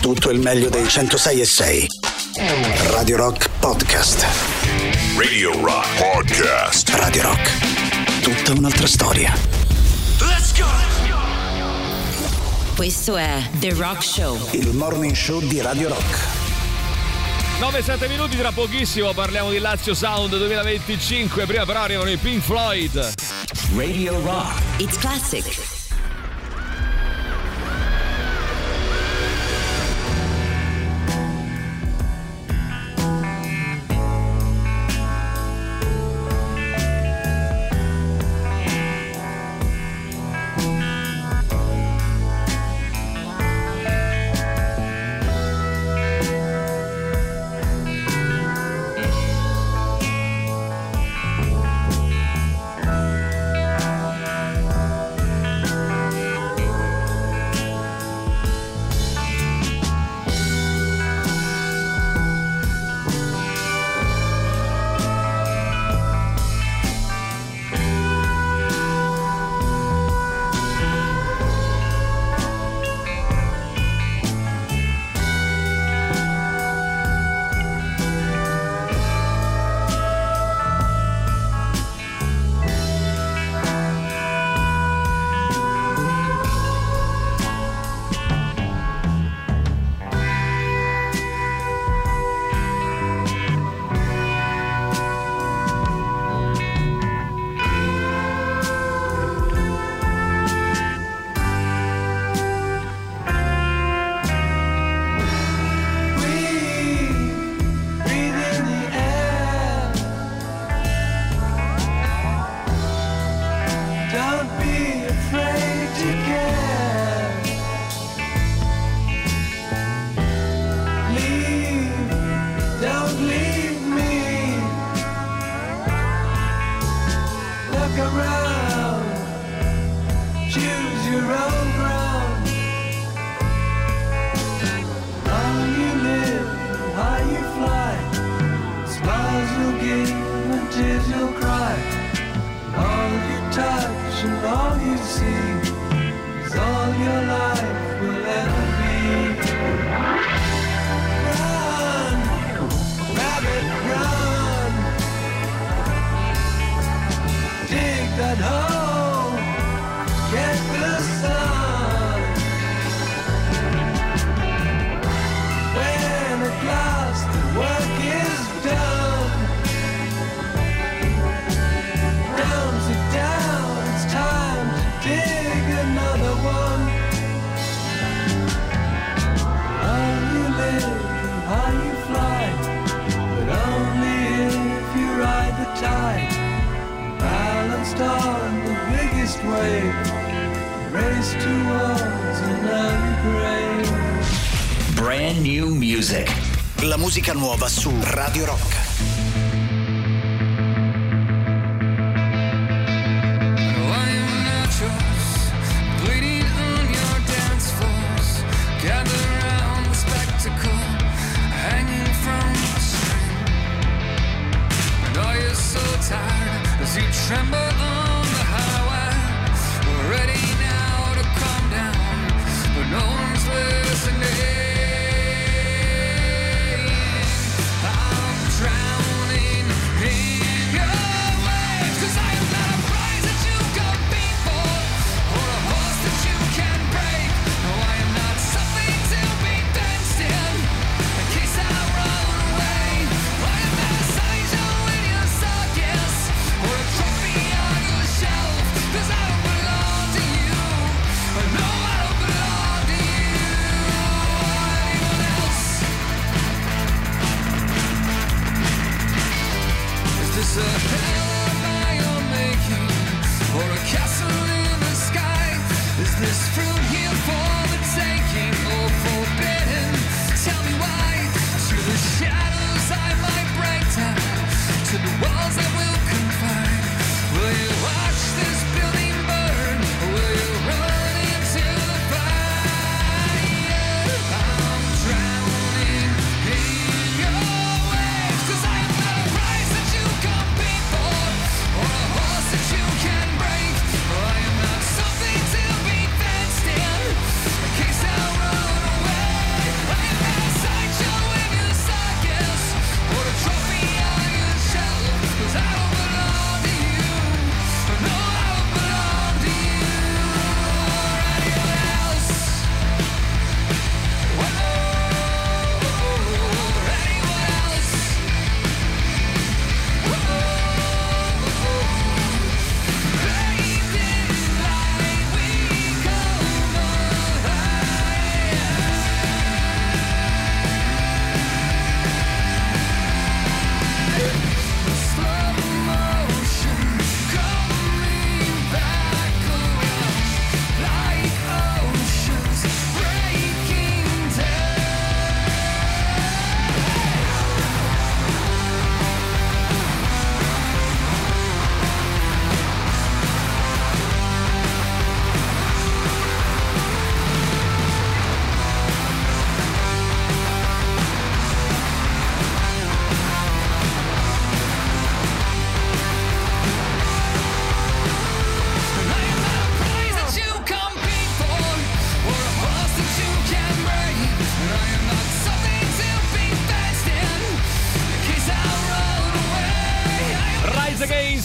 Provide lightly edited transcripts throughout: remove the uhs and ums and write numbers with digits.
tutto il meglio dei 106.6. Radio Rock Podcast. Radio Rock Podcast. Radio Rock. Tutta un'altra storia. Let's go! Questo è The Rock Show. Il morning show di Radio Rock. 9-7 minuti, tra pochissimo parliamo di Lazio Sound 2025. Prima però arrivano i Pink Floyd. Radio Rock. It's classic. Brand new music. La musica nuova su Radio Rock. Tremble on the highway, ready now to calm down, but no one's listening. I'm drowning in your waves, 'cause I am not a prize that you can beat for, or a horse that you can break. No, I am not something to be fenced in case I run away. I am not a sideshow in your circus, or a trophy on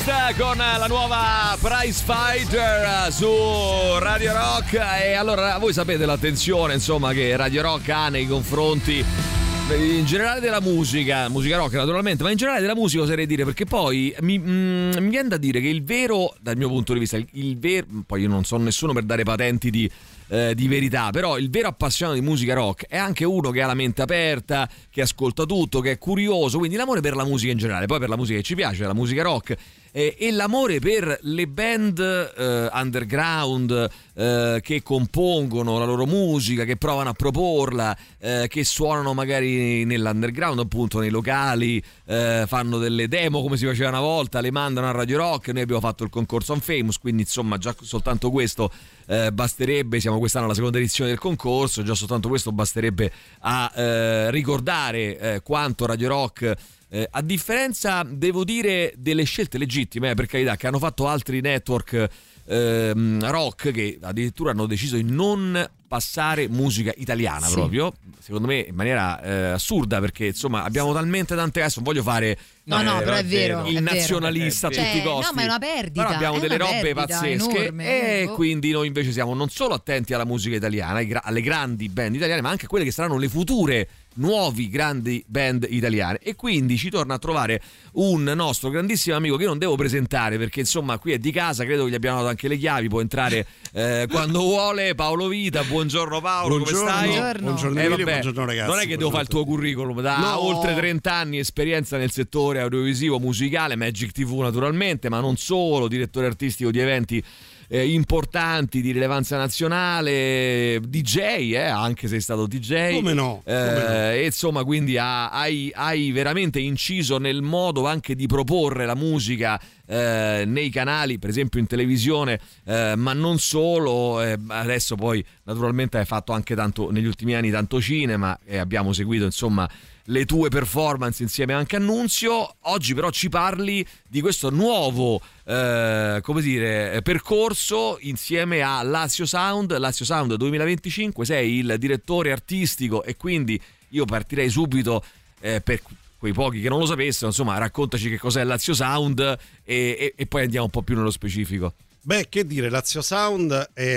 con la nuova Prize Fighter su Radio Rock. E allora voi sapete l'attenzione insomma che Radio Rock ha nei confronti in generale della musica rock naturalmente, ma in generale della musica oserei dire, perché poi mi viene da dire che il vero, dal mio punto di vista, poi io non sono nessuno per dare patenti di verità, però il vero appassionato di musica rock è anche uno che ha la mente aperta, che ascolta tutto, che è curioso, quindi l'amore per la musica in generale, poi per la musica che ci piace, la musica rock, e l'amore per le band underground che compongono la loro musica, che provano a proporla, che suonano magari nell'underground, appunto nei locali, fanno delle demo come si faceva una volta, le mandano a Radio Rock. Noi abbiamo fatto il concorso Unfamous, quindi insomma già soltanto questo basterebbe, siamo quest'anno alla seconda edizione del concorso, già soltanto questo basterebbe a ricordare quanto Radio Rock, a differenza, devo dire, delle scelte legittime, per carità, che hanno fatto altri network rock, che addirittura hanno deciso di non passare musica italiana, sì, proprio, secondo me in maniera assurda, perché insomma abbiamo talmente tante, adesso non voglio fare però è vero, il è nazionalista a tutti i costi, no, ma è una perdita, però abbiamo delle robe pazzesche enorme, e quindi noi invece siamo non solo attenti alla musica italiana, alle grandi band italiane, ma anche a quelle che saranno le future nuovi grandi band italiane. E quindi ci torna a trovare un nostro grandissimo amico che io non devo presentare perché insomma qui è di casa, credo che gli abbiamo dato anche le chiavi, può entrare quando vuole. Paolo Vita, buongiorno Paolo, buongiorno, come stai? Buongiorno Emilio, buongiorno ragazzi. Non è che devo fare il tuo curriculum, da oltre 30 anni esperienza nel settore audiovisivo musicale, Magic TV naturalmente, ma non solo, direttore artistico di eventi importanti di rilevanza nazionale, DJ, anche sei stato DJ, come no. E insomma quindi hai veramente inciso nel modo anche di proporre la musica nei canali, per esempio in televisione, ma non solo. Adesso poi naturalmente hai fatto anche tanto negli ultimi anni tanto cinema e abbiamo seguito insomma le tue performance insieme anche a Nunzio. Oggi però ci parli di questo nuovo come dire percorso insieme a Lazio Sound 2025. Sei il direttore artistico e quindi io partirei subito per quei pochi che non lo sapessero, insomma raccontaci che cos'è Lazio Sound e poi andiamo un po' più nello specifico. Beh, che dire, Lazio Sound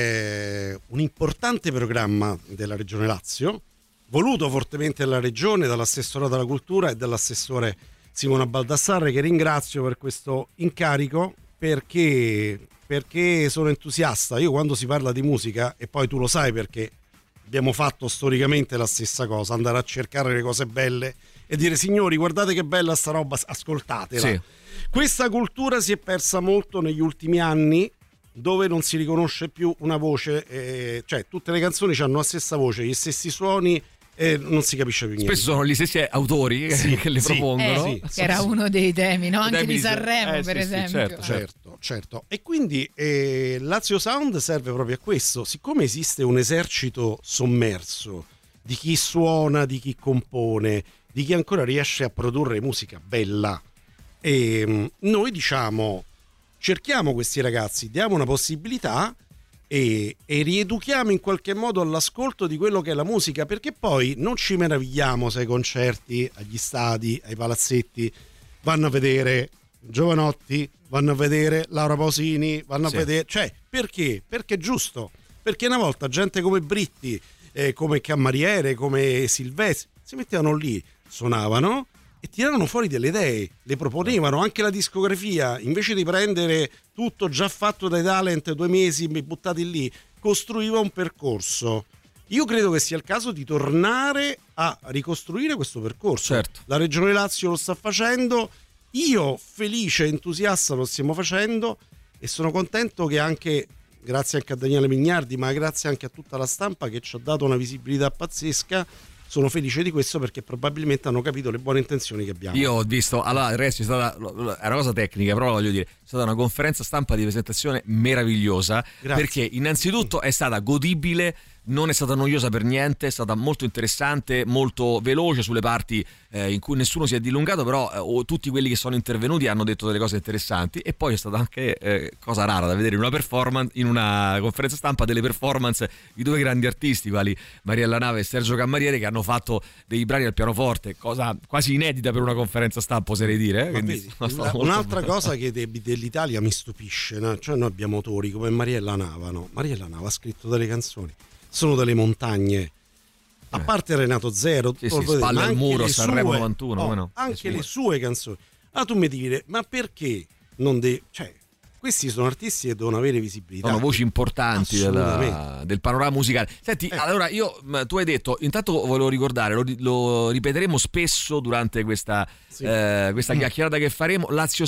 è un importante programma della Regione Lazio, voluto fortemente dalla Regione, dall'assessorato alla cultura e dall'assessore Simona Baldassarre, che ringrazio per questo incarico, perché sono entusiasta. Io quando si parla di musica, e poi tu lo sai perché abbiamo fatto storicamente la stessa cosa, andare a cercare le cose belle e dire signori guardate che bella sta roba, ascoltatela. Sì. Questa cultura si è persa molto negli ultimi anni, dove non si riconosce più una voce, cioè tutte le canzoni hanno la stessa voce, gli stessi suoni e non si capisce più niente. Spesso sono gli stessi autori che le propongono, che era uno dei temi, no? Anche di Sanremo per esempio. Certo. E quindi Lazio Sound serve proprio a questo. Siccome esiste un esercito sommerso di chi suona, di chi compone, di chi ancora riesce a produrre musica bella, e noi diciamo cerchiamo questi ragazzi, diamo una possibilità e rieduchiamo in qualche modo all'ascolto di quello che è la musica, perché poi non ci meravigliamo se ai concerti, agli stadi, ai palazzetti vanno a vedere Giovanotti, vanno a vedere Laura Pausini, vanno a vedere, cioè perché? Perché è giusto, perché una volta gente come Britti, come Cammariere, come Silvestri si mettevano lì, suonavano e tiravano fuori delle idee, le proponevano. Anche la discografia, invece di prendere tutto già fatto dai talent 2 mesi buttati lì, costruiva un percorso. Io credo che sia il caso di tornare a ricostruire questo percorso. Certo. La Regione Lazio lo sta facendo, io felice e entusiasta lo stiamo facendo e sono contento che anche, grazie anche a Daniele Mignardi, ma grazie anche a tutta la stampa che ci ha dato una visibilità pazzesca. Sono felice di questo perché probabilmente hanno capito le buone intenzioni che abbiamo. Io ho visto, allora il resto è stata una cosa tecnica, però voglio dire, è stata una conferenza stampa di presentazione meravigliosa. Grazie. Perché innanzitutto è stata godibile non è stata noiosa per niente, è stata molto interessante, molto veloce sulle parti in cui nessuno si è dilungato, però tutti quelli che sono intervenuti hanno detto delle cose interessanti, e poi è stata anche cosa rara da vedere in una performance, in una conferenza stampa, delle performance di due grandi artisti quali Mariella Nava e Sergio Cammariere, che hanno fatto dei brani al pianoforte, cosa quasi inedita per una conferenza stampa, oserei dire. Vedi, un'altra cosa che dell'Italia mi stupisce, no? Cioè noi abbiamo autori come Mariella Nava, no? Mariella Nava ha scritto delle canzoni, sono delle montagne, a parte Renato Zero, Spalle al muro, Sanremo 91, no? Anche le sue canzoni. Allora tu mi dici, ma perché non cioè, questi sono artisti che devono avere visibilità. Sono voci importanti del panorama musicale. Senti, allora tu hai detto, intanto volevo ricordare, lo ripeteremo spesso durante questa chiacchierata che faremo,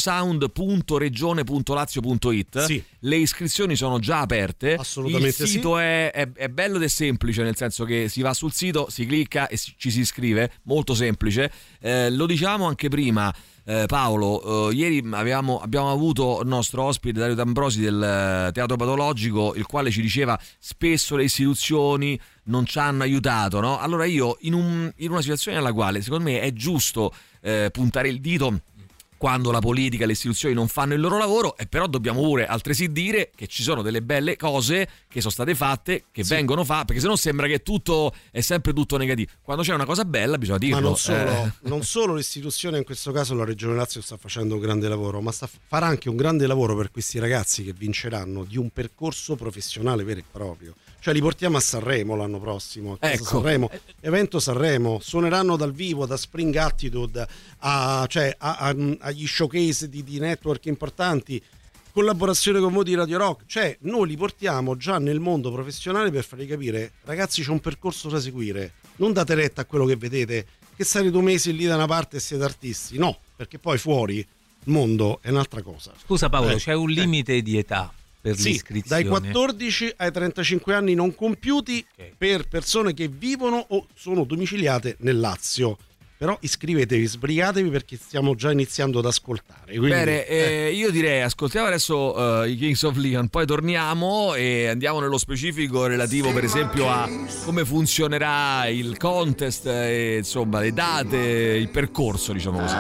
laziosound.regione.lazio.it. Sì. Le iscrizioni sono già aperte. Assolutamente. Il sito è bello ed è semplice, nel senso che si va sul sito, si clicca e ci si iscrive, molto semplice. Lo diciamo anche prima, Paolo, ieri abbiamo avuto il nostro ospite Dario D'Ambrosi del Teatro Patologico, il quale ci diceva spesso le istituzioni non ci hanno aiutato, no? Allora io in una situazione nella quale secondo me è giusto puntare il dito quando la politica e le istituzioni non fanno il loro lavoro, e però dobbiamo pure altresì dire che ci sono delle belle cose che sono state fatte, che vengono fatte, perché sennò sembra che tutto è sempre tutto negativo. Quando c'è una cosa bella bisogna dirlo. Ma non solo l'istituzione, in questo caso la Regione Lazio sta facendo un grande lavoro, ma farà anche un grande lavoro per questi ragazzi che vinceranno di un percorso professionale vero e proprio. Cioè li portiamo a Sanremo l'anno prossimo, Sanremo, evento Sanremo, suoneranno dal vivo, da Spring Attitude agli showcase di network importanti, collaborazione con voi di Radio Rock. Cioè noi li portiamo già nel mondo professionale per fargli capire, ragazzi, c'è un percorso da seguire, non date retta a quello che vedete, che state 2 mesi lì da una parte e siete artisti, no, perché poi fuori il mondo è un'altra cosa. Scusa Paolo, c'è un limite di età per l'iscrizione? Dai 14 ai 35 anni non compiuti, per persone che vivono o sono domiciliate nel Lazio. Però iscrivetevi, sbrigatevi, perché stiamo già iniziando ad ascoltare. Quindi, bene, io direi ascoltiamo adesso i Kings of Leon, poi torniamo e andiamo nello specifico relativo per esempio a come funzionerà il contest, e, insomma, le date, il percorso, diciamo così.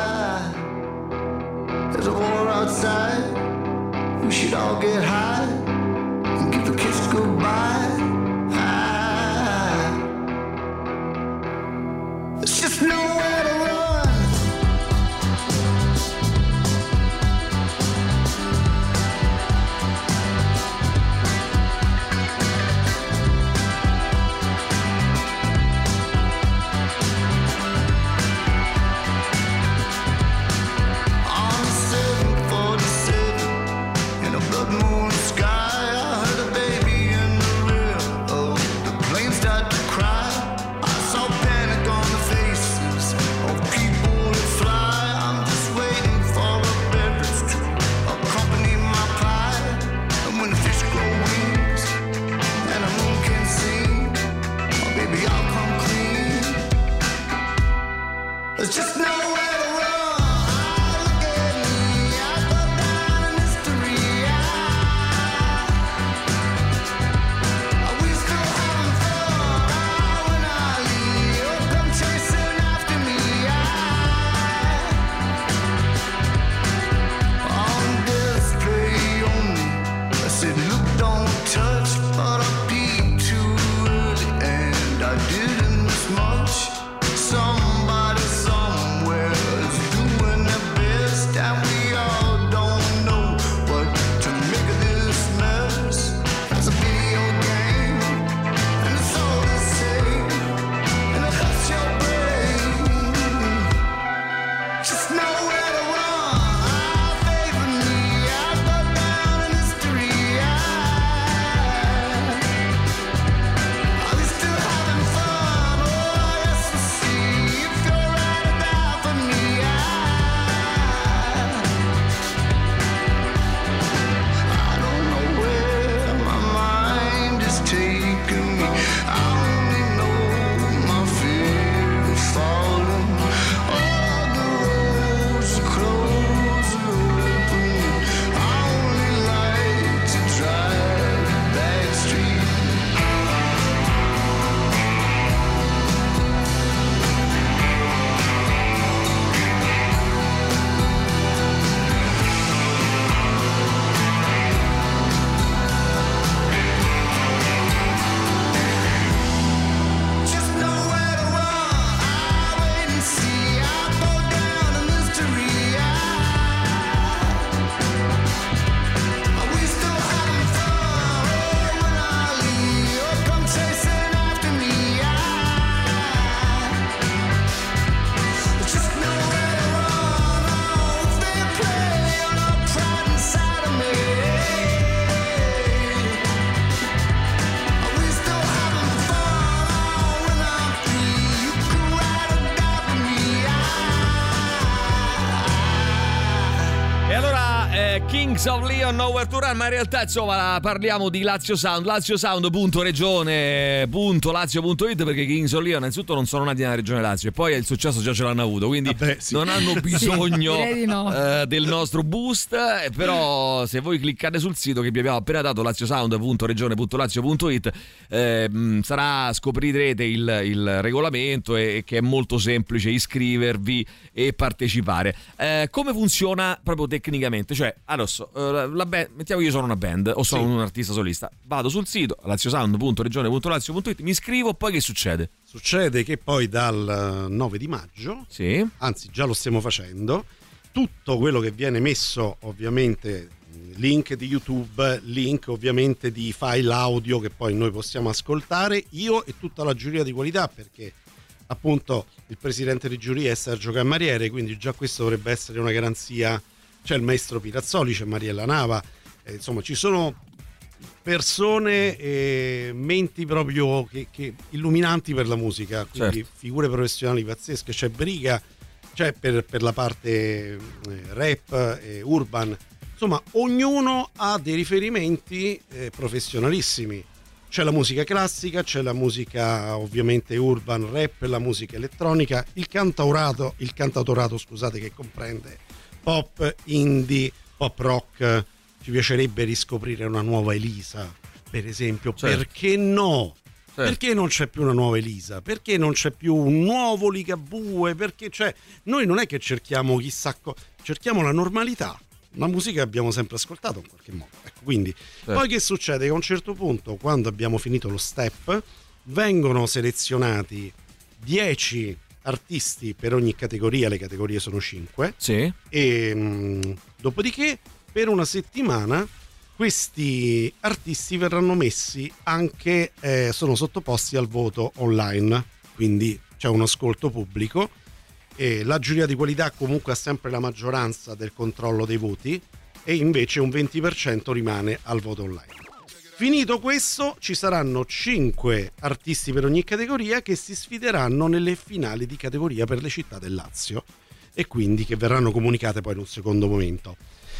There's a war outside. We should all get high and give the kids goodbye. There's just nowhere to run. On 747 in a blood moon sky, I heard a baby in the river Kings of Leon, Nowhere to Run, ma in realtà insomma parliamo di Lazio Sound, laziosound.regione.lazio.it, perché Kings of Leon innanzitutto non sono nati nella regione Lazio e poi il successo già ce l'hanno avuto, quindi non hanno bisogno del nostro boost, però se voi cliccate sul sito che vi abbiamo appena dato, laziosound.regione.lazio.it, scoprirete il regolamento e che è molto semplice iscrivervi e partecipare. Come funziona proprio tecnicamente? Cioè, adesso mettiamo che io sono una band o sono un artista solista, vado sul sito laziosound.regione.lazio.it, mi iscrivo, poi che succede? Succede che poi dal 9 di maggio, anzi già lo stiamo facendo, tutto quello che viene messo, ovviamente link di YouTube, link ovviamente di file audio che poi noi possiamo ascoltare, io e tutta la giuria di qualità, perché appunto il presidente di giuria è Sergio Cammariere, quindi già questo dovrebbe essere una garanzia. C'è il maestro Pirazzoli, c'è Mariella Nava, insomma ci sono persone e menti proprio che illuminanti per la musica, quindi figure professionali pazzesche. C'è Briga, c'è per la parte rap e urban, insomma ognuno ha dei riferimenti professionalissimi. C'è la musica classica, c'è la musica ovviamente urban, rap, la musica elettronica, il cantautorato che comprende pop, indie, pop rock. Ci piacerebbe riscoprire una nuova Elisa, per esempio. Perché no? Perché non c'è più una nuova Elisa? Perché non c'è più un nuovo Ligabue? Perché noi non è che cerchiamo chissà cerchiamo la normalità, la musica che abbiamo sempre ascoltato in qualche modo. Ecco, quindi poi che succede? Che a un certo punto, quando abbiamo finito lo step, vengono selezionati 10 artisti per ogni categoria, le categorie sono 5, e dopodiché per una settimana questi artisti verranno messi anche, sono sottoposti al voto online, quindi c'è un ascolto pubblico e la giuria di qualità comunque ha sempre la maggioranza del controllo dei voti e invece un 20% rimane al voto online. Finito questo, ci saranno 5 artisti per ogni categoria che si sfideranno nelle finali di categoria per le città del Lazio e quindi che verranno comunicate poi in un secondo momento.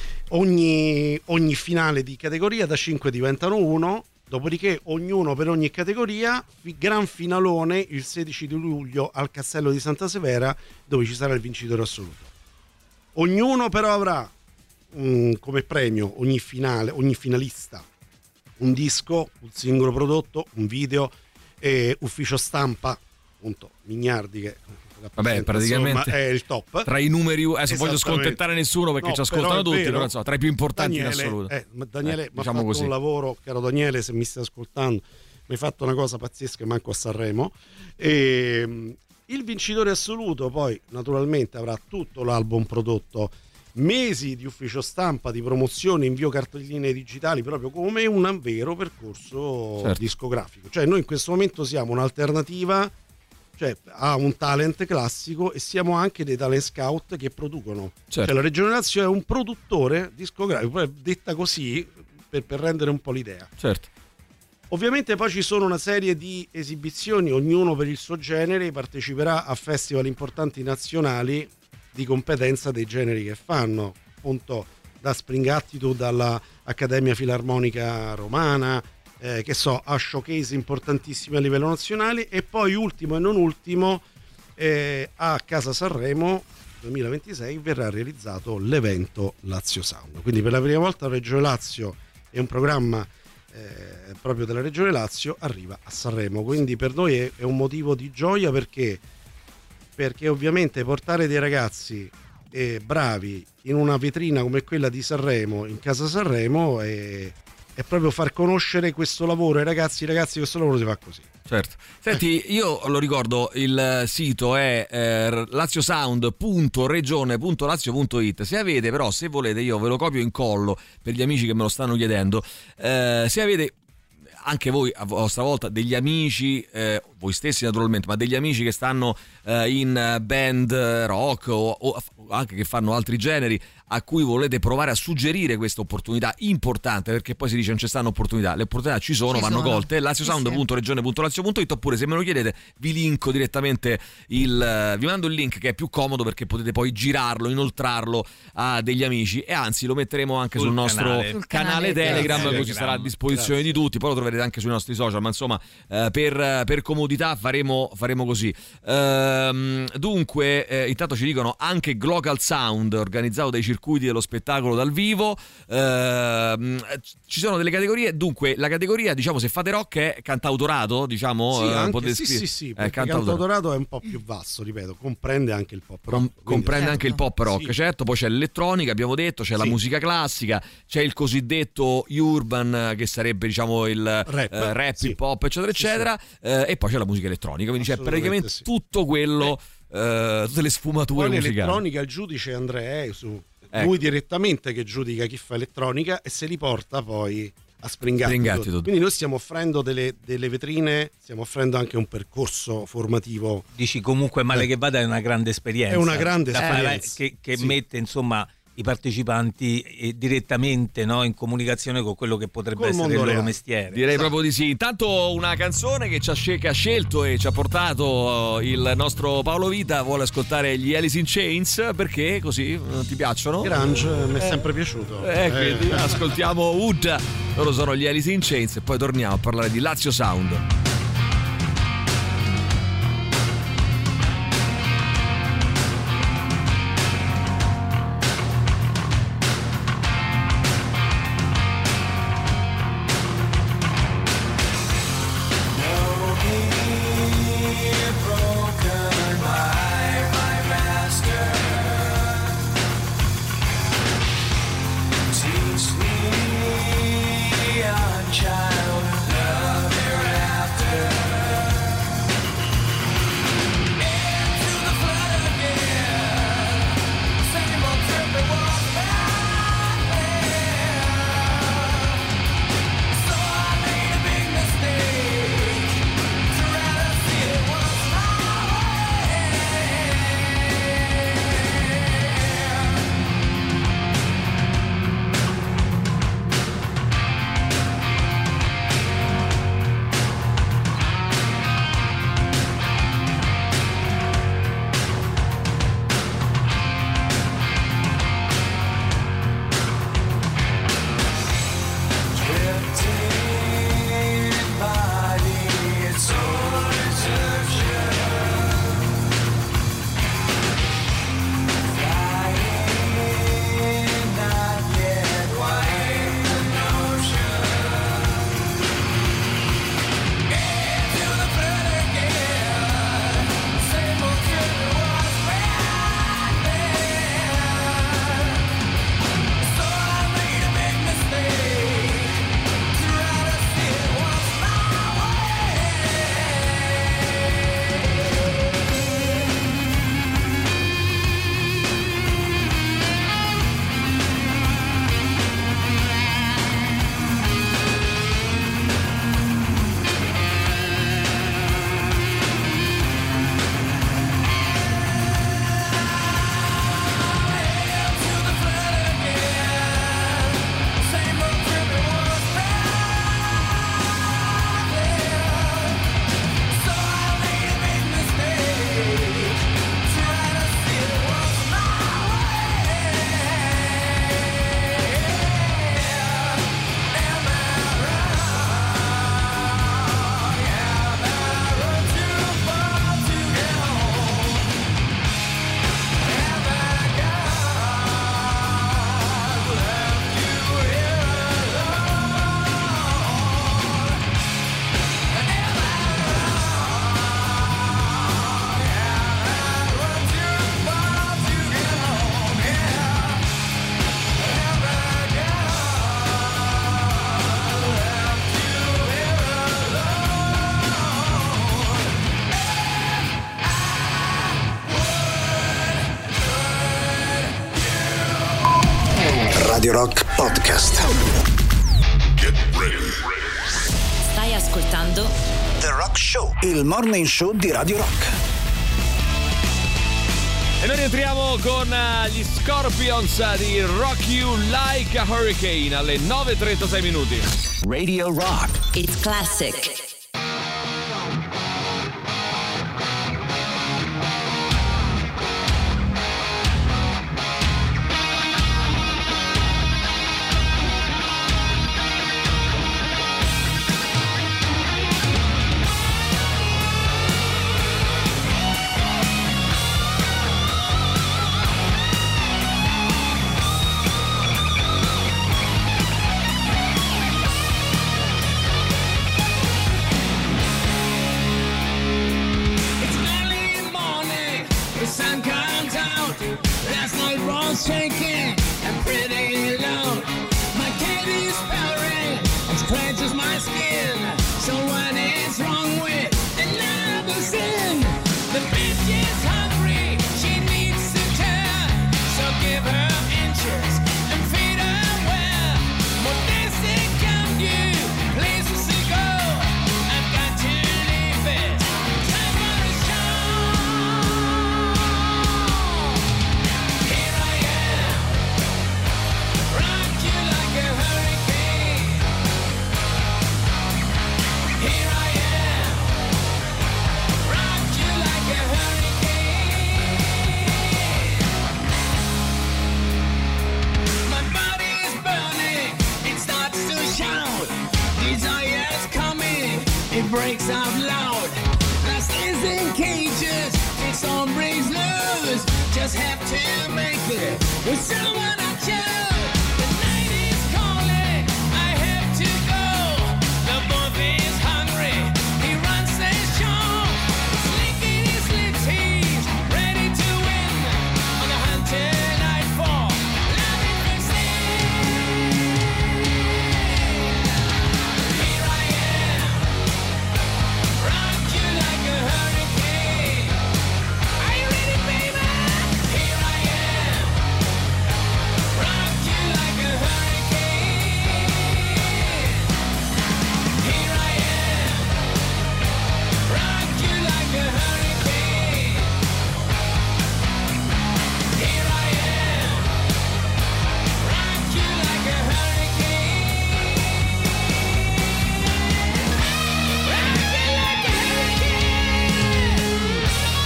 Ogni finale di categoria da 5 diventano 1, dopodiché ognuno per ogni categoria, gran finalone il 16 di luglio al Castello di Santa Severa, dove ci sarà il vincitore assoluto. Ognuno però avrà come premio, ogni finalista, un disco, un singolo prodotto, un video, ufficio stampa, appunto Mignardi che praticamente è il top tra i numeri. Adesso voglio scontentare nessuno perché ci ascoltano tutti, però insomma, tra i più importanti in assoluto. Daniele mi ha fatto un lavoro, caro Daniele, se mi stai ascoltando, mi hai fatto una cosa pazzesca, manco a Sanremo. Il vincitore assoluto poi naturalmente avrà tutto l'album prodotto, mesi di ufficio stampa, di promozione, invio cartoline digitali, proprio come un vero percorso discografico. Cioè noi in questo momento siamo un'alternativa, cioè a un talent classico, e siamo anche dei talent scout che producono. Cioè la Regione Lazio è un produttore discografico, detta così per rendere un po' l'idea. Ovviamente poi ci sono una serie di esibizioni, ognuno per il suo genere, parteciperà a festival importanti nazionali di competenza dei generi che fanno, appunto da Spring Attitude alla Accademia Filarmonica Romana, a showcase importantissimi a livello nazionale, e poi ultimo e non ultimo a Casa Sanremo 2026 verrà realizzato l'evento Lazio Sound. Quindi per la prima volta la Regione Lazio e un programma proprio della Regione Lazio arriva a Sanremo, quindi per noi è un motivo di gioia, perché ovviamente portare dei ragazzi bravi in una vetrina come quella di Sanremo, in Casa Sanremo, è proprio far conoscere questo lavoro ai ragazzi, questo lavoro si fa così. Senti, io lo ricordo, il sito è laziosound.regione.lazio.it. se volete, io ve lo copio e incollo per gli amici che me lo stanno chiedendo, se avete anche voi a vostra volta degli amici, voi stessi naturalmente, ma degli amici che stanno in band rock o anche che fanno altri generi, a cui volete provare a suggerire questa opportunità importante, perché poi si dice non c'è stanno opportunità, le opportunità ci sono, vanno colte. laziosound.regione.lazio.it, oppure se me lo chiedete vi linko direttamente vi mando il link, che è più comodo perché potete poi girarlo, inoltrarlo a degli amici, e anzi lo metteremo anche sul nostro canale Telegram, così sarà a disposizione di tutti. Poi lo troverete anche sui nostri social, ma insomma per comodità faremo così. Dunque intanto ci dicono anche Glocal Sound, organizzato dai circuiti dello spettacolo dal vivo. Ci sono delle categorie, dunque la categoria, diciamo, se fate rock è cantautorato, diciamo. Sì, perché cantautorato è un po' più vasto, ripeto, comprende anche il pop rock. Comprende anche il pop rock, certo. Poi c'è l'elettronica, abbiamo detto, c'è la musica classica, c'è il cosiddetto urban, che sarebbe, diciamo, il rap, il pop, eccetera eccetera, e poi c'è la musica elettronica, quindi c'è praticamente tutto quello, tutte le sfumature musicali. L'elettronica, il giudice Andrea Esu, lui direttamente che giudica chi fa elettronica e se li porta poi a Springatti. Quindi noi stiamo offrendo delle vetrine, stiamo offrendo anche un percorso formativo. Dici comunque male che vada, è una grande esperienza. È una grande esperienza che mette insomma i partecipanti direttamente, no, in comunicazione con quello che potrebbe essere il loro mestiere. Direi proprio di sì. Intanto una canzone che ha scelto e ci ha portato il nostro Paolo Vita vuole ascoltare gli Alice in Chains, perché così ti piacciono? Grunge mi è sempre piaciuto. Quindi ascoltiamo Wood, loro sono gli Alice in Chains e poi torniamo a parlare di Lazio Sound. Radio Rock Podcast. Stai ascoltando The Rock Show, il morning show di Radio Rock. E noi rientriamo con gli Scorpions di Rock You Like a Hurricane alle 9:36 minuti. Radio Rock. It's Classic. Shaking and pretty loud. My cat is purring and scratches my skin. So what is wrong with another sin? The bitch is hungry, she needs to turn. So give her inches and feed her well. More days to come, you places to go. I've got to leave it. Time for a show. Here I am. Rock you like a hurricane. Here I am. Rock you like a hurricane. My body is burning. It starts to shout. Desire's coming. It breaks out loud. Lust is in cages. It's on breaks loose. Just have to make it with someone I choose. The night is calling. I have to go. The wolf is hungry. He runs the show. Slicking his lips, he's ready to win. On the hunt tonight for love is the same. Here I am. Rock you like a hurricane. Are you ready, baby? Here I am. Rock you like a hurricane. Here I am. Rock you like a hurricane. Here I am. Rock you like a hurricane. Rock you like a hurricane.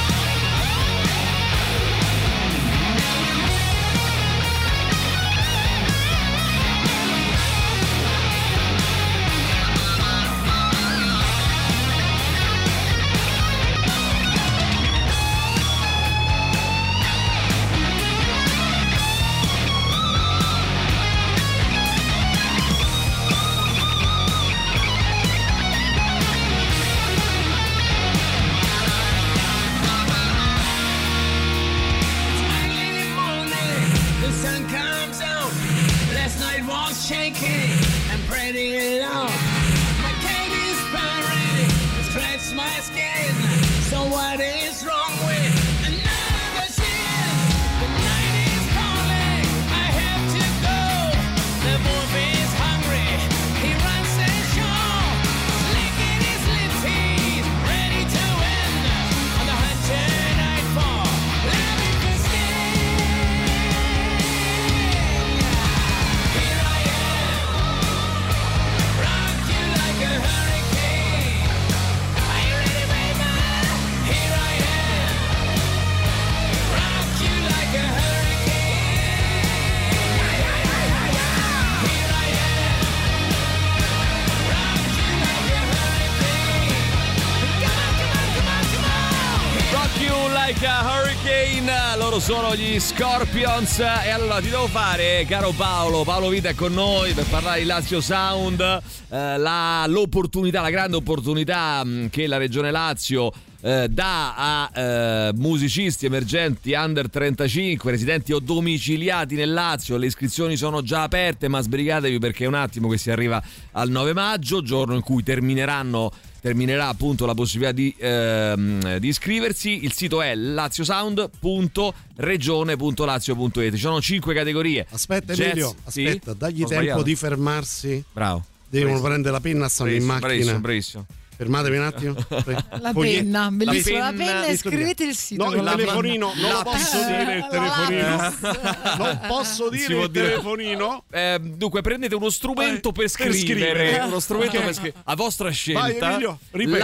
Early in the morning, the sun comes out. Last night was shaking and pretty loud. My cat is purring, it scratches my skin. So what is wrong with another sin? The night is calling, I have to go. The wolf is hungry, he runs the show. Licking his lips, he's ready to win. On the hunt tonight for love is the skin. Here I am. Rock you like a hurricane. Are you ready, baby? Here I am. Rock you like a hurricane. Here I am. Rock you like a hurricane. Come on, come on. Rock You Like a Hurricane, loro sono gli Scorpions. E allora ti devo fare, caro Paolo Vita è con noi per parlare di Lazio Sound, l'opportunità, la grande opportunità che la Regione Lazio dà a musicisti emergenti under 35, residenti o domiciliati nel Lazio. Le iscrizioni sono già aperte, ma sbrigatevi perché è un attimo che si arriva al 9 maggio, giorno in cui terminerà appunto la possibilità di iscriversi. Il sito è laziosound.regione.lazio.it. Ci sono 5 categorie. Aspetta Jazz, Emilio, sì? aspetta, dagli Ho tempo sbagliato. di fermarsi. Bravo. devono prendere la penna, stanno in macchina. Bravissimo. Fermatevi un attimo. La penna, bellissima. La penna e scrivete il sito. No, il telefonino, non lo posso dire il telefonino. Non posso dire il telefonino. Dunque, prendete uno strumento per scrivere. Uno strumento per scrivere. A vostra scelta. Vai, Emilio, ripeti.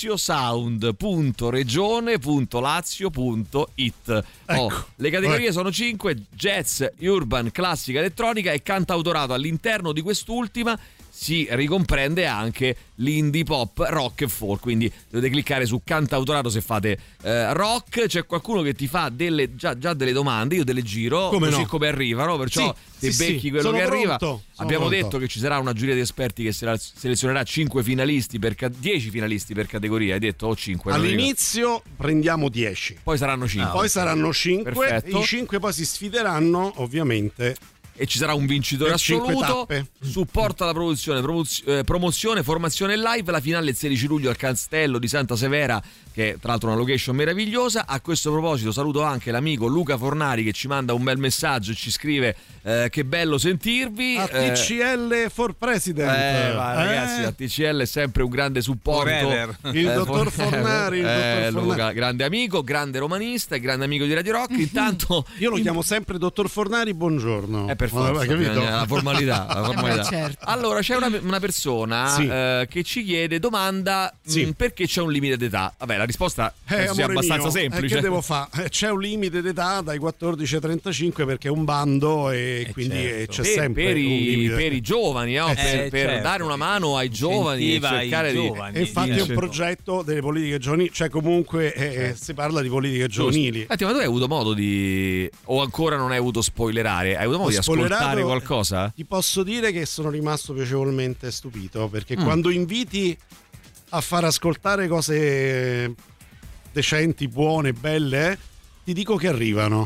laziosound.regione.lazio.it. Ecco. Le categorie sono 5: jazz, urban, classica, elettronica e cantautorato. All'interno di quest'ultima si ricomprende anche l'indie pop, rock e folk, quindi dovete cliccare su cantautorato se fate rock. C'è qualcuno che ti fa già delle domande, io te le giro così come arrivano, perciò se becchi quello che arriva. Abbiamo detto che ci sarà una giuria di esperti che selezionerà 5 finalisti 10 finalisti per categoria, hai detto o 5? All'inizio prendiamo 10, poi saranno 5. Poi saranno 5, perfetto. I 5 poi si sfideranno ovviamente. E ci sarà un vincitore assoluto. Supporta la promozione, formazione live. La finale il 16 luglio al Castello di Santa Severa, che è tra l'altro una location meravigliosa. A questo proposito saluto anche l'amico Luca Fornari, che ci manda un bel messaggio e ci scrive che bello sentirvi. A TCL for President. Ragazzi, a TCL è sempre un grande supporto. Il dottor Fornari, Luca, grande amico, grande romanista e grande amico di Radio Rock. Intanto io lo chiamo sempre dottor Fornari, buongiorno. Per forza, la formalità. Certo. Allora c'è una persona che ci chiede domanda perché c'è un limite d'età. Vabbè, la risposta è abbastanza semplice. Che devo fare? C'è un limite d'età dai 14 ai 35 perché è un bando e quindi c'è sempre un limite. Per i giovani, per dare una mano ai giovani e cercare di. E infatti è un progetto delle politiche giovanili, cioè comunque si parla di politiche giovanili. Ma tu hai avuto modo di, o ancora non hai avuto spoilerare? Hai avuto modo di ascoltare qualcosa? Ti posso dire che sono rimasto piacevolmente stupito, perché quando inviti a far ascoltare cose decenti, buone, belle, ti dico che arrivano.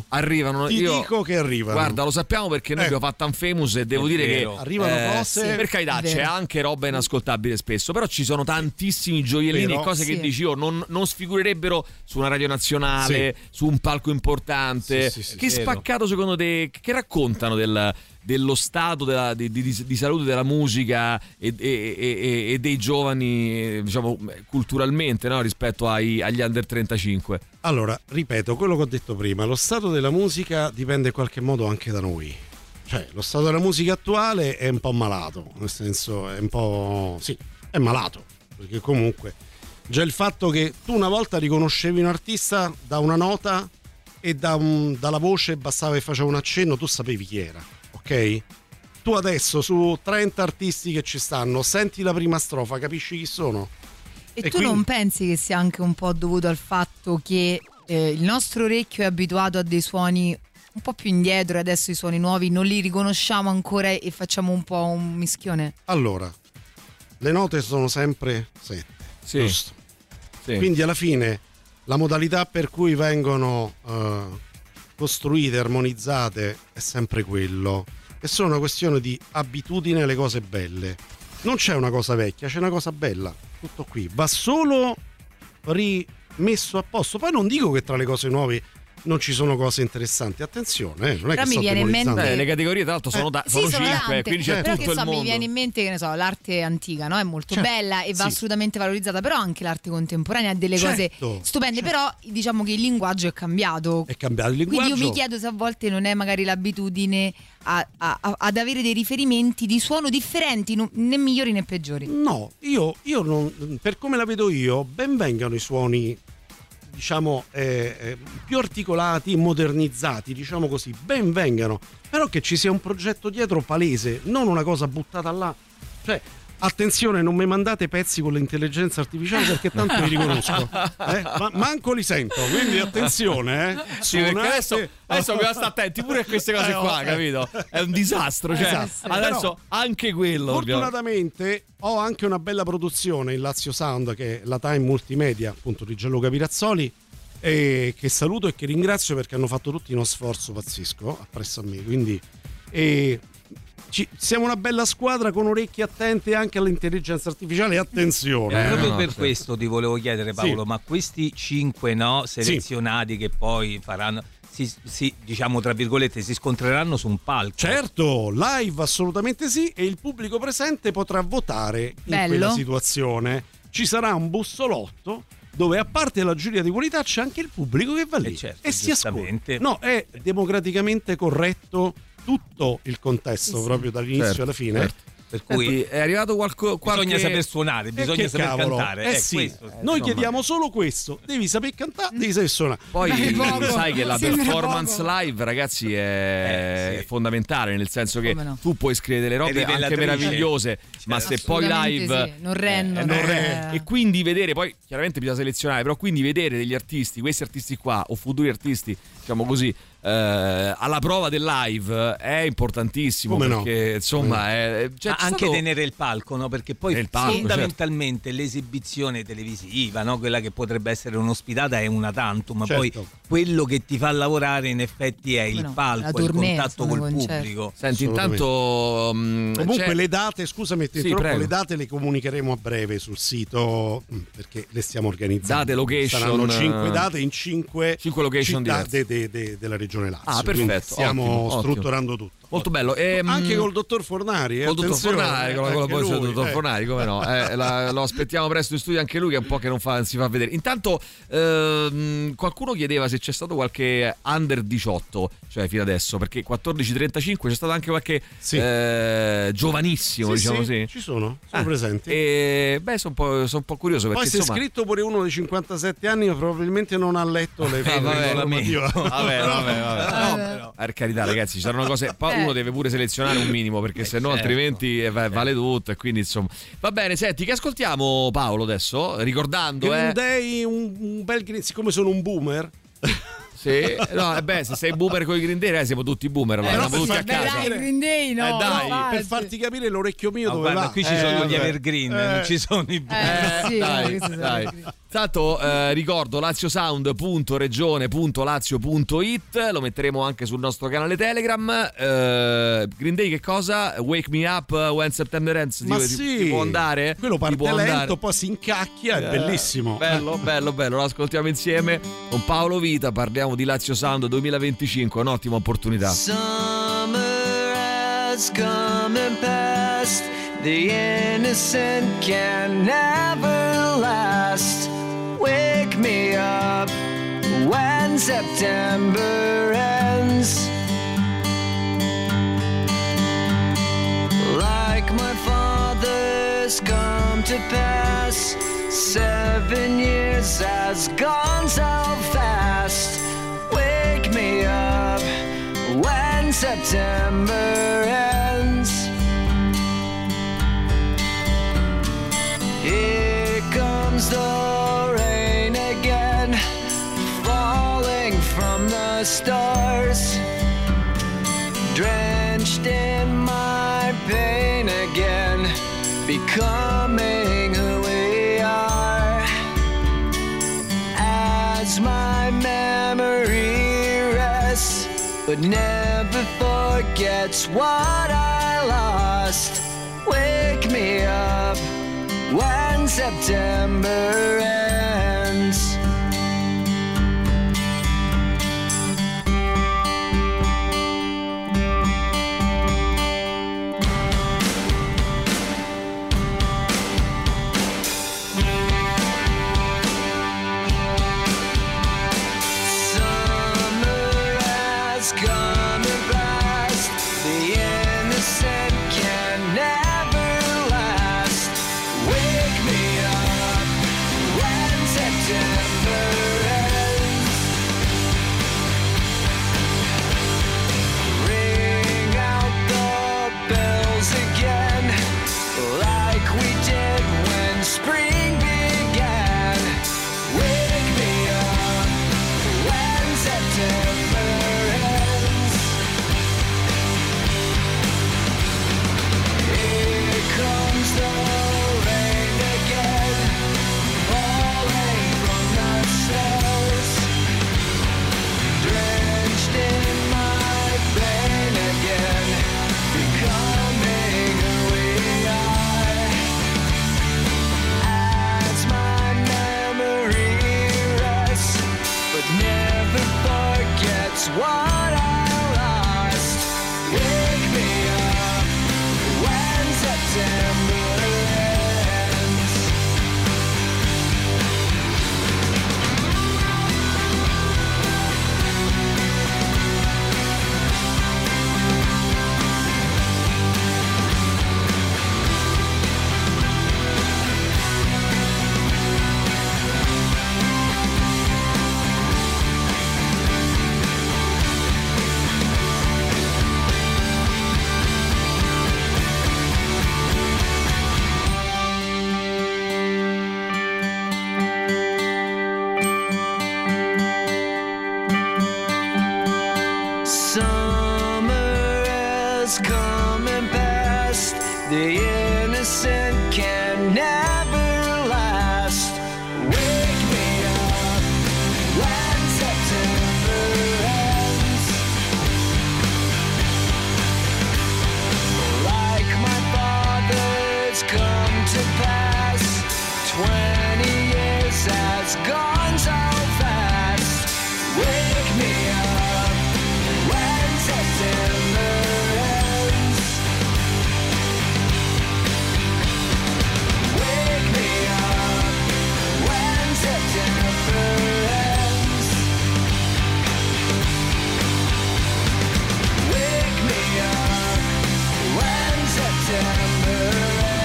Dico che arrivano. Guarda, lo sappiamo perché noi abbiamo fatto Unfamous e devo dire che arrivano cose. Per carità, c'è anche roba inascoltabile spesso, però ci sono tantissimi gioiellini e cose che dici non sfigurerebbero su una radio nazionale, su un palco importante. Che spaccato secondo te, che raccontano dello stato di salute della musica e dei giovani, diciamo, culturalmente, no? Rispetto agli under 35? Allora, ripeto quello che ho detto prima, lo stato della musica dipende in qualche modo anche da noi. Cioè, lo stato della musica attuale è un po' malato, nel senso è un po'... è malato, perché comunque già il fatto che tu una volta riconoscevi un artista da una nota e dalla voce bastava che faceva un accenno, tu sapevi chi era, ok? Tu adesso su 30 artisti che ci stanno, senti la prima strofa, capisci chi sono? E tu quindi non pensi che sia anche un po' dovuto al fatto che il nostro orecchio è abituato a dei suoni un po' più indietro e adesso i suoni nuovi non li riconosciamo ancora e facciamo un po' un mischione? Allora, le note sono sempre 7, giusto? Quindi alla fine la modalità per cui vengono costruite, armonizzate è sempre quello. È solo una questione di abitudine alle cose belle. Non c'è una cosa vecchia, c'è una cosa bella. Tutto qui. Va solo rimesso a posto. Poi non dico che tra le cose nuove non ci sono cose interessanti, attenzione, non è però che mi viene in mente le categorie tra l'altro sono 5, quindi c'è però tutto il mondo. Mi viene in mente che ne so, l'arte antica, no? È molto bella e va assolutamente valorizzata, però anche l'arte contemporanea ha delle cose stupende, però diciamo che il linguaggio è cambiato. È cambiato il linguaggio. Quindi io mi chiedo se a volte non è magari l'abitudine ad avere dei riferimenti di suono differenti, né migliori né peggiori. No, io non, per come la vedo io, ben vengano i suoni, diciamo, più articolati, modernizzati, diciamo così, ben vengano, però che ci sia un progetto dietro palese, non una cosa buttata là. Cioè, attenzione, non mi mandate pezzi con l'intelligenza artificiale perché tanto li riconosco, manco li sento, quindi attenzione, sì, perché adesso dobbiamo stare attenti pure a queste cose qua, capito? È un disastro, cioè adesso però, anche quello. Fortunatamente ho anche una bella produzione in Lazio Sound, che è la Time Multimedia, appunto, di Gianluca Pirazzoli, e che saluto e che ringrazio perché hanno fatto tutti uno sforzo pazzesco appresso a me, quindi siamo una bella squadra con orecchie attente anche all'intelligenza artificiale, attenzione. Proprio per questo ti volevo chiedere, Paolo, ma questi 5 selezionati che poi faranno, diciamo tra virgolette, si scontreranno su un palco. Certo, live assolutamente sì, e il pubblico presente potrà votare in quella situazione. Ci sarà un bussolotto dove, a parte la giuria di qualità, c'è anche il pubblico che va lì certo, e si ascolta. No, è democraticamente corretto tutto il contesto, proprio dall'inizio alla fine. Certo. Per cui è arrivato qualche... bisogna saper suonare, bisogna saper cantare. Noi chiediamo solo questo: devi saper cantare, devi saper suonare. Poi sai che la performance live, ragazzi, è fondamentale, nel senso che tu puoi scrivere delle robe anche meravigliose, ma se poi live non rendono. E quindi vedere, poi chiaramente bisogna selezionare, però quindi vedere degli artisti, questi artisti qua o futuri artisti, diciamo così, alla prova del live è importantissimo. Come perché insomma anche tenere il palco, no? Perché poi fondamentalmente certo, l'esibizione televisiva, no? Quella che potrebbe essere un'ospitata è una tantum, certo, poi quello che ti fa lavorare in effetti è il palco, il contatto col pubblico. Senti, intanto comunque le date, scusami, prego, le date le comunicheremo a breve sul sito, perché le stiamo organizzando. Date, location, saranno 5 date in 5 location città diverse della regione Lazio. Ah, perfetto. Stiamo strutturando tutto. Molto bello. Anche col dottor Fornari. Col dottor Fornari, con la voce del dottor Fornari, come no? Lo aspettiamo presto in studio anche lui, che è un po' che non si fa vedere. Intanto qualcuno chiedeva se c'è stato qualche under 18, cioè fino adesso, perché 14-35 c'è stato anche qualche giovanissimo, diciamo così. Ci sono presenti. E sono un po' curioso, perché poi se è scritto pure uno di 57 anni, probabilmente non ha letto le normative. Vabbè. Per carità, ragazzi, ci saranno cose. Uno deve pure selezionare un minimo, perché se no altrimenti vale tutto, e quindi insomma va bene. Senti, che ascoltiamo, Paolo, adesso, ricordando Green Day, un bel Green, siccome sono un boomer. Sì, no, se sei boomer con i Green Day, siamo tutti boomer, allora andiamo tutti a casa. Dai, Green Day, no, per farti capire l'orecchio mio dove va. Qui ci sono gli evergreen, non ci sono i boomer. Dai. Tanto ricordo laziosound.regione.lazio.it, lo metteremo anche sul nostro canale Telegram. Green Day, che cosa? Wake Me Up When September Ends. Ma ti può andare? Quello parte lento, poi si incacchia, è bellissimo. Bello, lo ascoltiamo insieme con Paolo Vita, parliamo di Lazio Sound 2025, un'ottima opportunità. Summer has come and passed. The innocent can never last. Wake me up when September ends. Like my father's come to pass, 7 years has gone so fast. Wake me up when September ends. Here comes the rain again, falling from the stars, drenched in my pain again, becoming who we are. As my memory rests, but never forgets what I lost. Wake me up when September ends. Summer has come and passed. The innocent can never last. Wake me up when September it's what I lost. Wake me up when September ends. Summer has come and passed. The innocent can never last. Wake me up when September ends. Like my father's come to pass. 20 years has gone so fast. Wake me up when September ends. Wake me up when September ends. Wake me up when September ends.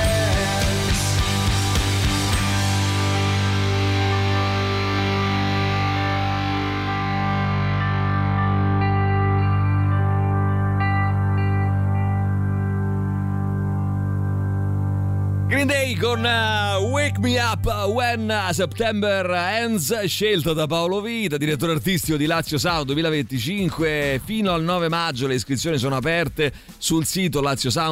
Green Day con Wake Me Up When September Ends, scelta da Paolo Vita, direttore artistico di Lazio Sound 2025. Fino al 9 maggio le iscrizioni sono aperte sul sito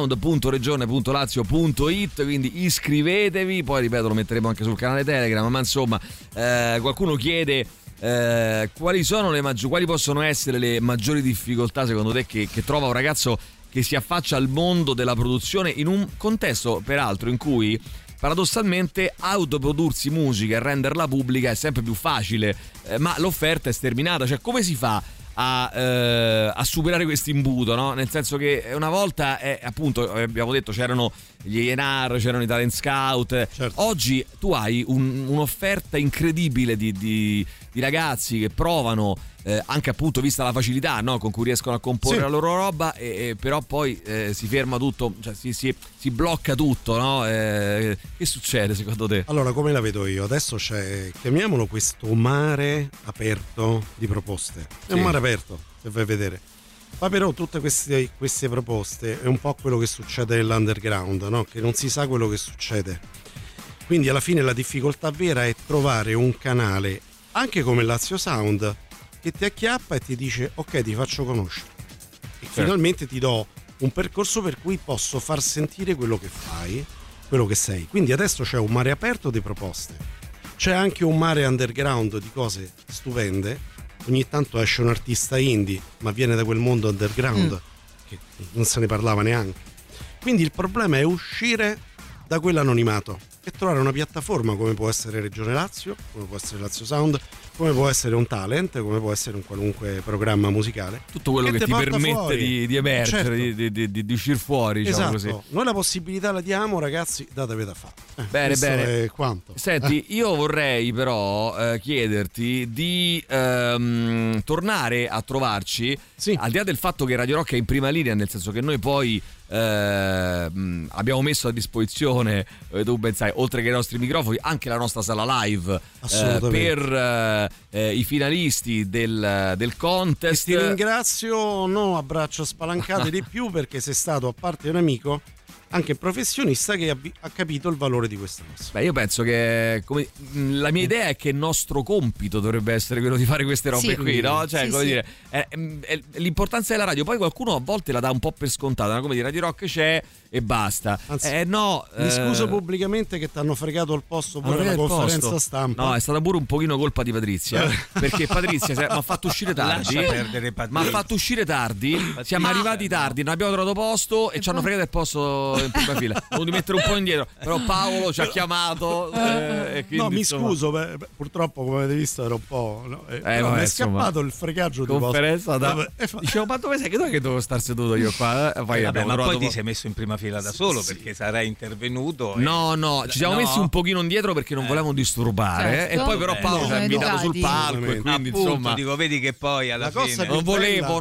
laziosound.regione.lazio.it, quindi iscrivetevi. Poi ripeto, lo metteremo anche sul canale Telegram, ma insomma qualcuno chiede quali possono essere le maggiori difficoltà secondo te che trova un ragazzo che si affaccia al mondo della produzione in un contesto peraltro in cui paradossalmente autoprodursi musica e renderla pubblica è sempre più facile, ma l'offerta è sterminata. Cioè, come si fa a superare questo imbuto, no? Nel senso che una volta appunto abbiamo detto c'erano gli A&R, c'erano i talent scout, certo. Oggi tu hai un'offerta incredibile di ragazzi che provano, anche appunto vista la facilità, no? Con cui riescono a comporre la loro roba, però poi si ferma tutto, cioè si blocca tutto, no? Che succede secondo te? Allora, come la vedo io? Adesso c'è, chiamiamolo questo mare aperto di proposte. È un mare aperto, se vai a vedere. Ma però tutte queste proposte è un po' quello che succede nell'underground, no? Che non si sa quello che succede. Quindi alla fine la difficoltà vera è trovare un canale, anche come Lazio Sound, che ti acchiappa e ti dice ok, ti faccio conoscere e finalmente ti do un percorso per cui posso far sentire quello che fai, quello che sei. Quindi adesso c'è un mare aperto di proposte, c'è anche un mare underground di cose stupende. Ogni tanto esce un artista indie, ma viene da quel mondo underground che non se ne parlava neanche. Quindi il problema è uscire da quell'anonimato e trovare una piattaforma come può essere Regione Lazio, come può essere Lazio Sound, come può essere un talent, come può essere un qualunque programma musicale. Tutto quello che ti permette di emergere, certo. di uscire fuori, diciamo, esatto. Così. Noi la possibilità la diamo, ragazzi, datevi da fare. Bene. È quanto. Senti, io vorrei però chiederti di tornare a trovarci, al di là del fatto che Radio Rock è in prima linea, nel senso che noi poi abbiamo messo a disposizione, tu ben sai, oltre che i nostri microfoni, anche la nostra sala live per i finalisti del contest. E ti ringrazio, no, a braccia spalancate di più, perché sei stato, a parte un amico, anche professionista che ha capito il valore di questa cosa. Beh, io penso che la mia idea è che il nostro compito dovrebbe essere quello di fare queste robe qui, no? Cioè, come dire, l'importanza della radio, poi qualcuno a volte la dà un po' per scontata, no? Come dire, Radio Rock c'è e basta. Anzi, no, mi scuso pubblicamente che ti hanno fregato il posto pure alla conferenza stampa. No, è stata pure un pochino colpa di Patrizia, perché Patrizia mi ha fatto uscire tardi. Siamo arrivati tardi, non abbiamo trovato posto e ci hanno fregato il posto in prima fila. Ho dovuto mettere un po' indietro, però Paolo ci ha chiamato. E quindi, no, mi insomma... scuso, purtroppo come avete visto ero un po'. No? Mi vabbè, è scappato il fregaggio di conferenza. Dicevo, ma dove sei? Che dove che devo star seduto io qua? Poi ti sei messo in prima fila da solo perché sarai intervenuto. No, ci siamo messi un pochino indietro perché non volevamo disturbare. Certo. E poi però Paolo ci ha invitato sul palco e quindi appunto, insomma dico, vedi che poi alla fine non volevo.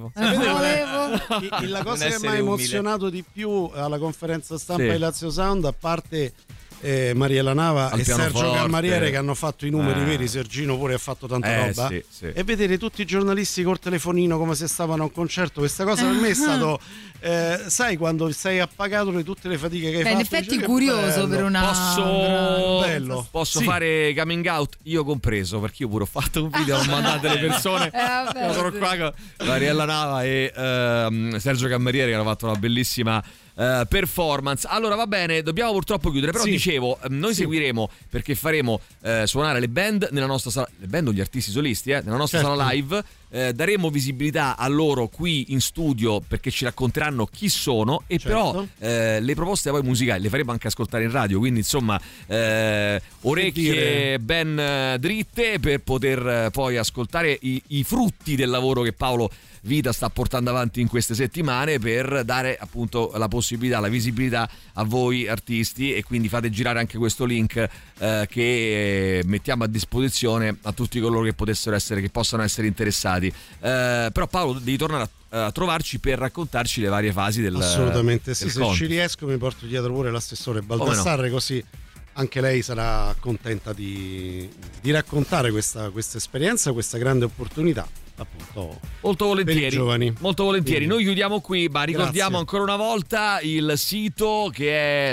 La cosa che mi ha emozionato di più alla conferenza stampa di Lazio Sound, a parte Mariella Nava e Sergio Cammariere che hanno fatto i numeri veri, Sergino pure ha fatto tanta roba, sì. E vedere tutti i giornalisti col telefonino come se stavano a un concerto, questa cosa per me è stato sai quando sei appagato di tutte le fatiche che hai fatto, in effetti curioso per una posso fare coming out, io compreso, perché io pure ho fatto un video, ho mandato le persone sono qua con Mariella Nava e Sergio Cammariere che hanno fatto una bellissima performance. Allora va bene, dobbiamo purtroppo chiudere, però dicevo, noi seguiremo perché faremo suonare le band nella nostra sala, le band o gli artisti solisti nella nostra sala live, daremo visibilità a loro qui in studio perché ci racconteranno chi sono e però le proposte poi musicali le faremo anche ascoltare in radio, quindi insomma orecchie ben dritte per poter poi ascoltare i frutti del lavoro che Paolo Vita sta portando avanti in queste settimane per dare appunto la possibilità, la visibilità a voi artisti, e quindi fate girare anche questo link che mettiamo a disposizione a tutti coloro che possano essere interessati. Però Paolo devi tornare a trovarci per raccontarci le varie fasi del assolutamente sì, del se contest. ci riesco mi porto dietro pure l'assessore Baldassarre, così anche lei sarà contenta di raccontare questa esperienza, questa grande opportunità, appunto, molto volentieri, per i giovani. Molto volentieri. Quindi, noi chiudiamo qui, ma ricordiamo grazie. ancora una volta il sito che è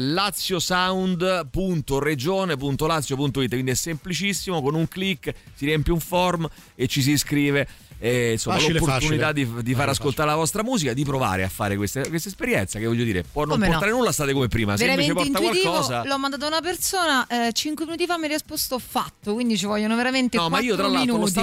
laziosound.regione.lazio.it, quindi è semplicissimo, con un click si riempie un form e ci si iscrive. E, insomma, l'opportunità di far ascoltare la vostra musica, di provare a fare questa esperienza che, voglio dire, può non portare nulla, state come prima, veramente semplice, porta qualcosa. L'ho mandato a una persona 5 minuti fa, mi ha risposto fatto, quindi ci vogliono veramente 4 ma io tra l'altro minuti.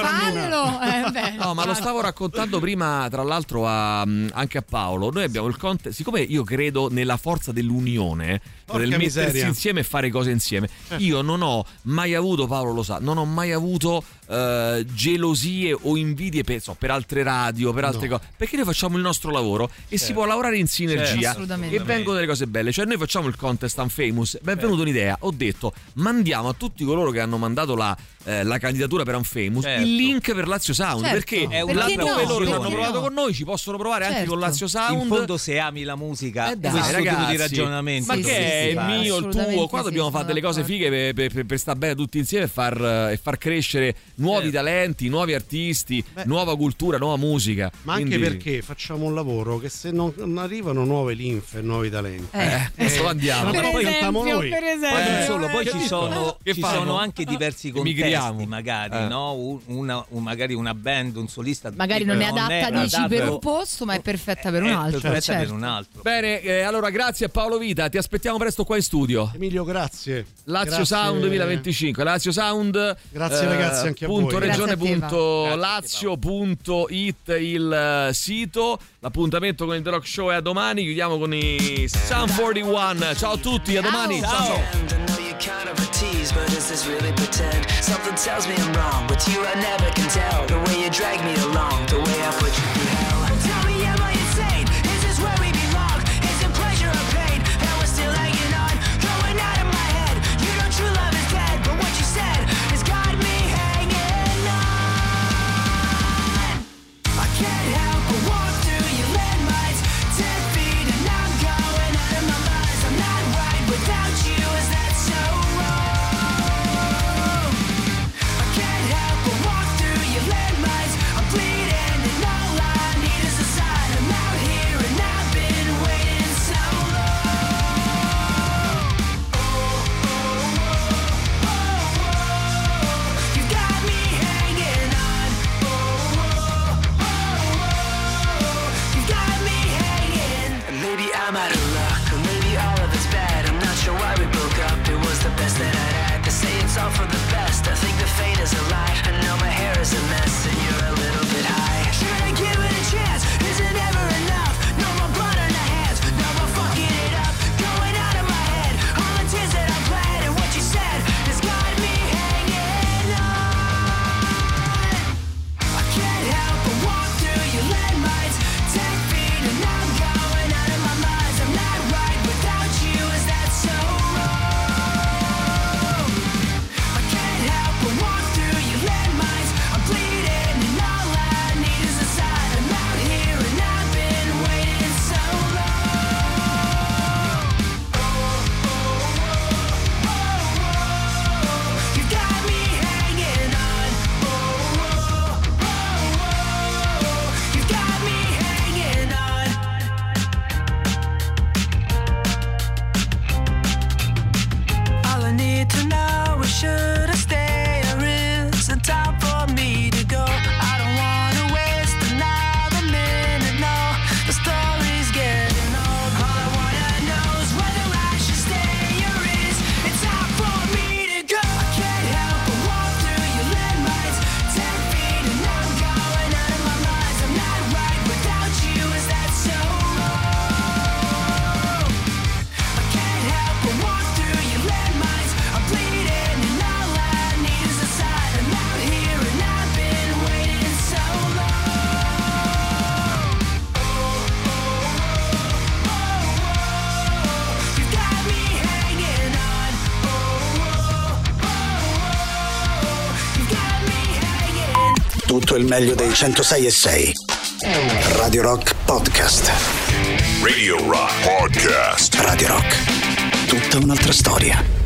Lo stavo raccontando prima, tra l'altro anche a Paolo. Noi abbiamo il contest, siccome io credo nella forza dell'unione, del mettersi insieme e fare cose insieme, io non ho mai avuto, Paolo lo sa, non ho mai avuto gelosie o invidie per altre radio, per altre cose, perché noi facciamo il nostro lavoro e si può lavorare in sinergia e vengono delle cose belle. Cioè noi facciamo il contest Unfamous, mi è venuta un'idea, ho detto mandiamo a tutti coloro che hanno mandato la candidatura per Unfamous il link per Lazio Sound, perché è loro che hanno provato con noi, ci possono provare anche con Lazio Sound. In fondo, se ami la musica, questo tipo di ragionamento, ma che è il mio, il tuo, qua dobbiamo fare delle cose fighe per stare bene tutti insieme e far crescere nuovi talenti, nuovi artisti, nuova cultura, nuova musica. Ma anche perché facciamo un lavoro che se non arrivano nuove linfe, nuovi talenti, andiamo. Per poi esempio, poi ci sono anche diversi contesti, magari no? Magari una band, un solista magari non è adatta, dici, per un posto, ma è perfetta per un altro. Per un altro. Bene, allora grazie a Paolo Vita, ti aspettiamo presto qua in studio. Emilio, grazie. Lazio Sound 2025, Lazio Sound, grazie ragazzi, anche a voi. Regione.lazio.it il sito. L'appuntamento con il The Rock Show è a domani. Chiudiamo con i Sun 41. Ciao a tutti, a domani. Ciao. Kind of a tease, but is this really pretend? Something tells me I'm wrong. With you I never can tell. The way you drag me along, the way I put you through hell. Tell me, am I insane? Is this where we belong? Is it pleasure or pain? And we're still hanging on, going out of my head. You know true love is dead, but what you said has got me hanging on. I can't help but walk through your landmines, 10 feet and I'm going out of my mind. I'm not right without you, is that so wrong? I can't help but walk through your landmines. Tutto il meglio dei 106.6. Radio Rock Podcast. Radio Rock Podcast. Radio Rock. Tutta un'altra storia.